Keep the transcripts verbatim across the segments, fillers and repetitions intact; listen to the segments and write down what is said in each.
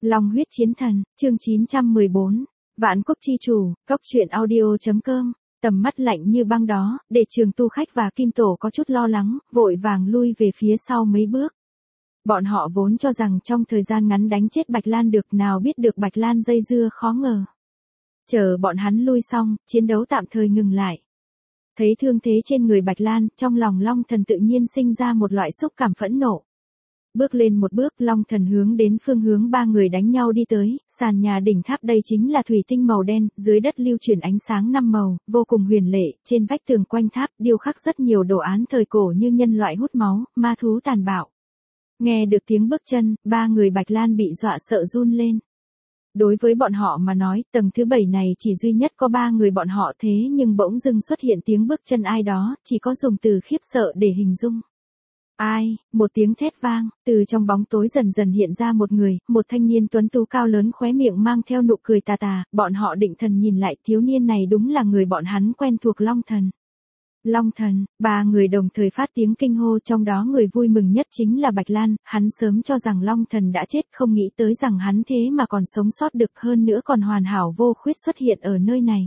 Long huyết chiến thần, chương chín trăm mười bốn. Vạn quốc chi chủ, cốc truyện audio.com. Tầm mắt lạnh như băng đó, để Trường Tu Khách và Kim Tổ có chút lo lắng, vội vàng lui về phía sau mấy bước. Bọn họ vốn cho rằng trong thời gian ngắn đánh chết Bạch Lan được, nào biết được Bạch Lan dây dưa khó ngờ. Chờ bọn hắn lui xong, chiến đấu tạm thời ngừng lại. Thấy thương thế trên người Bạch Lan, trong lòng Long Thần tự nhiên sinh ra một loại xúc cảm phẫn nộ. Bước lên một bước, Long Thần hướng đến phương hướng ba người đánh nhau đi tới, sàn nhà đỉnh tháp đây chính là thủy tinh màu đen, dưới đất lưu chuyển ánh sáng năm màu, vô cùng huyền lệ, trên vách tường quanh tháp điêu khắc rất nhiều đồ án thời cổ như nhân loại hút máu, ma thú tàn bạo. Nghe được tiếng bước chân, ba người Bạch Lan bị dọa sợ run lên. Đối với bọn họ mà nói, tầng thứ bảy này chỉ duy nhất có ba người bọn họ, thế nhưng bỗng dưng xuất hiện tiếng bước chân ai đó, chỉ có dùng từ khiếp sợ để hình dung. Ai, một tiếng thét vang, từ trong bóng tối dần dần hiện ra một người, một thanh niên tuấn tú cao lớn, khóe miệng mang theo nụ cười tà tà, bọn họ định thần nhìn lại, thiếu niên này đúng là người bọn hắn quen thuộc, Long Thần. Long Thần, ba người đồng thời phát tiếng kinh hô, trong đó người vui mừng nhất chính là Bạch Lan, hắn sớm cho rằng Long Thần đã chết, không nghĩ tới rằng hắn thế mà còn sống sót được, hơn nữa còn hoàn hảo vô khuyết xuất hiện ở nơi này.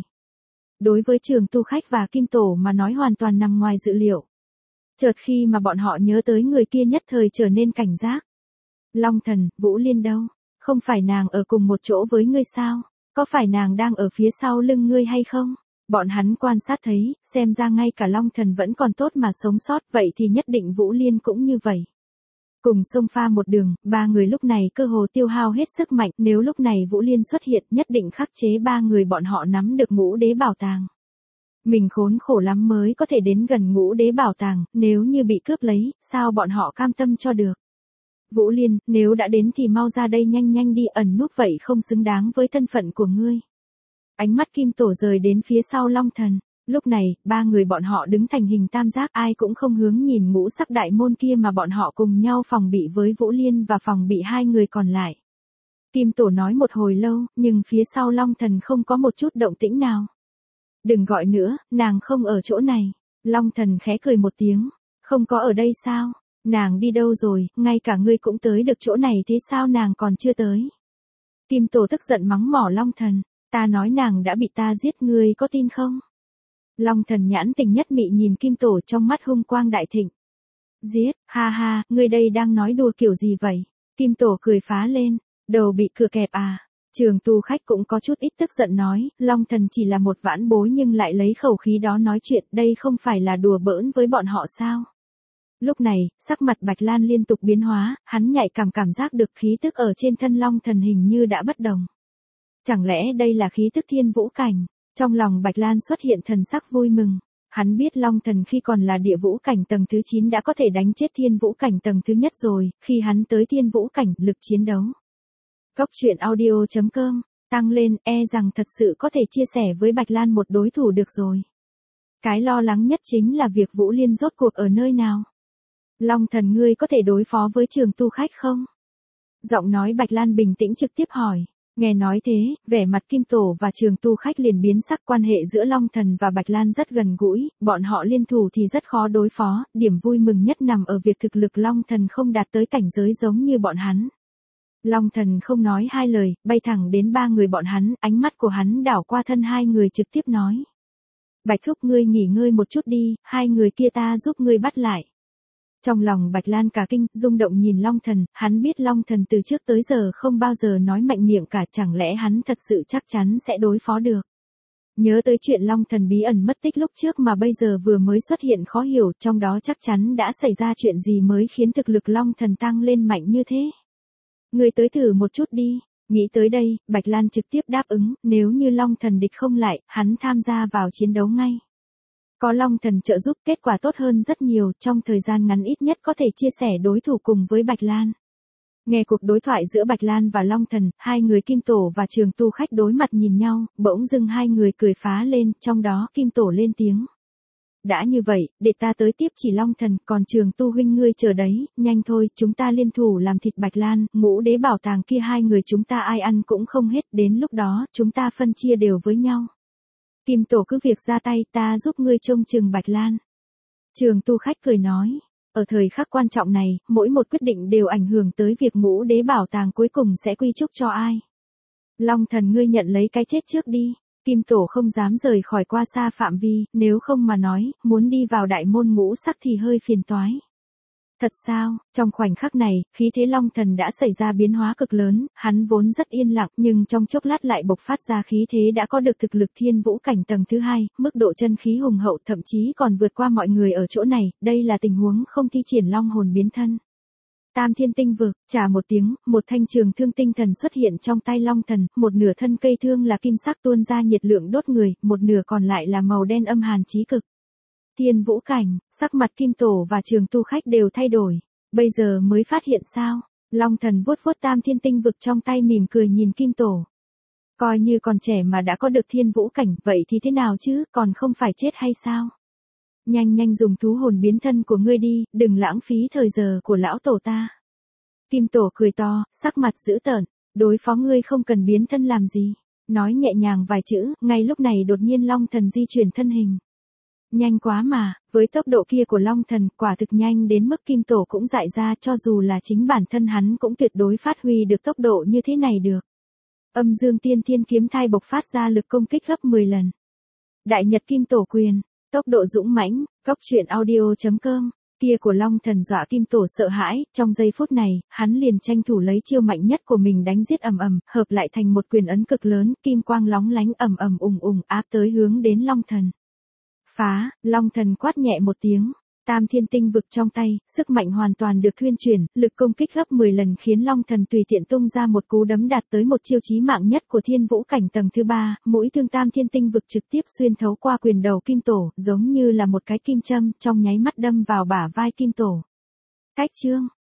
Đối với Trường Tu Khách và Kim Tổ mà nói hoàn toàn nằm ngoài dự liệu. Chợt khi mà bọn họ nhớ tới người kia nhất thời trở nên cảnh giác. Long Thần, Vũ Liên đâu? Không phải nàng ở cùng một chỗ với ngươi sao? Có phải nàng đang ở phía sau lưng ngươi hay không? Bọn hắn quan sát thấy, xem ra ngay cả Long Thần vẫn còn tốt mà sống sót, vậy thì nhất định Vũ Liên cũng như vậy. Cùng xông pha một đường, ba người lúc này cơ hồ tiêu hao hết sức mạnh, nếu lúc này Vũ Liên xuất hiện nhất định khắc chế ba người bọn họ nắm được ngũ đế bảo tàng. Mình khốn khổ lắm mới có thể đến gần ngũ đế bảo tàng, nếu như bị cướp lấy, sao bọn họ cam tâm cho được. Vũ Liên, nếu đã đến thì mau ra đây, nhanh nhanh đi, ẩn núp vậy không xứng đáng với thân phận của ngươi. Ánh mắt Kim Tổ rời đến phía sau Long Thần. Lúc này, ba người bọn họ đứng thành hình tam giác, ai cũng không hướng nhìn ngũ sắc đại môn kia mà bọn họ cùng nhau phòng bị với Vũ Liên và phòng bị hai người còn lại. Kim Tổ nói một hồi lâu, nhưng phía sau Long Thần không có một chút động tĩnh nào. Đừng gọi nữa, nàng không ở chỗ này. Long Thần khẽ cười một tiếng. Không có ở đây sao? Nàng đi đâu rồi, ngay cả ngươi cũng tới được chỗ này, thế sao nàng còn chưa tới? Kim Tổ tức giận mắng mỏ Long Thần. Ta nói nàng đã bị ta giết, ngươi có tin không? Long Thần nhãn tình nhất mị nhìn Kim Tổ, trong mắt hung quang đại thịnh. Giết, ha ha, ngươi đây đang nói đùa kiểu gì vậy? Kim Tổ cười phá lên. Đầu bị cửa kẹp à? Trường Tu Khách cũng có chút ít tức giận nói, Long Thần chỉ là một vãn bối nhưng lại lấy khẩu khí đó nói chuyện, đây không phải là đùa bỡn với bọn họ sao? Lúc này, sắc mặt Bạch Lan liên tục biến hóa, hắn nhạy cảm cảm giác được khí tức ở trên thân Long Thần hình như đã bất đồng. Chẳng lẽ đây là khí tức thiên vũ cảnh? Trong lòng Bạch Lan xuất hiện thần sắc vui mừng. Hắn biết Long Thần khi còn là địa vũ cảnh tầng thứ chín đã có thể đánh chết thiên vũ cảnh tầng thứ nhất rồi, khi hắn tới thiên vũ cảnh, lực chiến đấu. Cốc truyện audio.com, tăng lên, e rằng thật sự có thể chia sẻ với Bạch Lan một đối thủ được rồi. Cái lo lắng nhất chính là việc Vũ Liên rốt cuộc ở nơi nào. Long Thần, ngươi có thể đối phó với Trường Tu Khách không? Giọng nói Bạch Lan bình tĩnh trực tiếp hỏi. Nghe nói thế, vẻ mặt Kim Tổ và Trường Tu Khách liền biến sắc, quan hệ giữa Long Thần và Bạch Lan rất gần gũi, bọn họ liên thủ thì rất khó đối phó, điểm vui mừng nhất nằm ở việc thực lực Long Thần không đạt tới cảnh giới giống như bọn hắn. Long Thần không nói hai lời, bay thẳng đến ba người bọn hắn, ánh mắt của hắn đảo qua thân hai người trực tiếp nói. Bạch Thúc, ngươi nghỉ ngơi một chút đi, hai người kia ta giúp ngươi bắt lại. Trong lòng Bạch Lan cả kinh, rung động nhìn Long Thần, hắn biết Long Thần từ trước tới giờ không bao giờ nói mạnh miệng cả, chẳng lẽ hắn thật sự chắc chắn sẽ đối phó được. Nhớ tới chuyện Long Thần bí ẩn mất tích lúc trước mà bây giờ vừa mới xuất hiện khó hiểu, trong đó chắc chắn đã xảy ra chuyện gì mới khiến thực lực Long Thần tăng lên mạnh như thế. Ngươi tới thử một chút đi. Nghĩ tới đây, Bạch Lan trực tiếp đáp ứng, nếu như Long Thần địch không lại, hắn tham gia vào chiến đấu ngay. Có Long Thần trợ giúp, kết quả tốt hơn rất nhiều, trong thời gian ngắn ít nhất có thể chia sẻ đối thủ cùng với Bạch Lan. Nghe cuộc đối thoại giữa Bạch Lan và Long Thần, hai người Kim Tổ và Trường Tu Khách đối mặt nhìn nhau, bỗng dưng hai người cười phá lên, trong đó Kim Tổ lên tiếng. Đã như vậy, để ta tới tiếp chỉ Long Thần, còn Trường Tu huynh ngươi chờ đấy, nhanh thôi, chúng ta liên thủ làm thịt Bạch Lan, ngũ đế bảo tàng kia hai người chúng ta ai ăn cũng không hết, đến lúc đó, chúng ta phân chia đều với nhau. Kim Tổ cứ việc ra tay, ta giúp ngươi trông chừng Bạch Lan. Trường Tu Khách cười nói, Ở thời khắc quan trọng này, mỗi một quyết định đều ảnh hưởng tới việc ngũ đế bảo tàng cuối cùng sẽ quy chúc cho ai. Long thần ngươi nhận lấy cái chết trước đi. Kim Tổ không dám rời khỏi qua xa phạm vi, nếu không mà nói, muốn đi vào đại môn ngũ sắc thì hơi phiền toái. Thật sao, trong khoảnh khắc này, khí thế Long thần đã xảy ra biến hóa cực lớn, hắn vốn rất yên lặng nhưng trong chốc lát lại bộc phát ra khí thế đã có được thực lực thiên vũ cảnh tầng thứ hai, mức độ chân khí hùng hậu thậm chí còn vượt qua mọi người ở chỗ này, đây là tình huống không thi triển long hồn biến thân. Tam thiên tinh vực, chả một tiếng, một thanh trường thương tinh thần xuất hiện trong tay Long thần, một nửa thân cây thương là kim sắc tuôn ra nhiệt lượng đốt người, một nửa còn lại là màu đen âm hàn chí cực. Thiên vũ cảnh, sắc mặt Kim Tổ và Trường Tu Khách đều thay đổi. Bây giờ mới phát hiện sao? Long thần vuốt vuốt tam thiên tinh vực trong tay mỉm cười nhìn Kim Tổ. Coi như còn trẻ mà đã có được thiên vũ cảnh, vậy thì thế nào chứ, còn không phải chết hay sao? Nhanh nhanh dùng thú hồn biến thân của ngươi đi, đừng lãng phí thời giờ của lão tổ ta. Kim Tổ cười to, sắc mặt dữ tợn, đối phó ngươi không cần biến thân làm gì. Nói nhẹ nhàng vài chữ, ngay lúc này đột nhiên Long thần di chuyển thân hình. Nhanh quá mà, với tốc độ kia của Long thần, quả thực nhanh đến mức Kim Tổ cũng dại ra, cho dù là chính bản thân hắn cũng tuyệt đối phát huy được tốc độ như thế này được. Âm dương tiên thiên kiếm thai bộc phát ra lực công kích gấp mười lần. Đại nhật Kim Tổ quyền, tốc độ dũng mãnh, cốc truyện audio chấm com, kia của Long thần dọa Kim Tổ sợ hãi, trong giây phút này, hắn liền tranh thủ lấy chiêu mạnh nhất của mình đánh giết ầm ầm, hợp lại thành một quyền ấn cực lớn, kim quang lóng lánh ầm ầm ùng ùng áp tới hướng đến Long thần. Phá, Long thần quát nhẹ một tiếng, tam thiên tinh vực trong tay, sức mạnh hoàn toàn được thuyên chuyển, lực công kích gấp mười lần khiến Long thần tùy tiện tung ra một cú đấm đạt tới một chiêu chí mạng nhất của thiên vũ cảnh tầng thứ ba, mũi thương tam thiên tinh vực trực tiếp xuyên thấu qua quyền đầu Kim Tổ, giống như là một cái kim châm, trong nháy mắt đâm vào bả vai Kim Tổ. Cách chương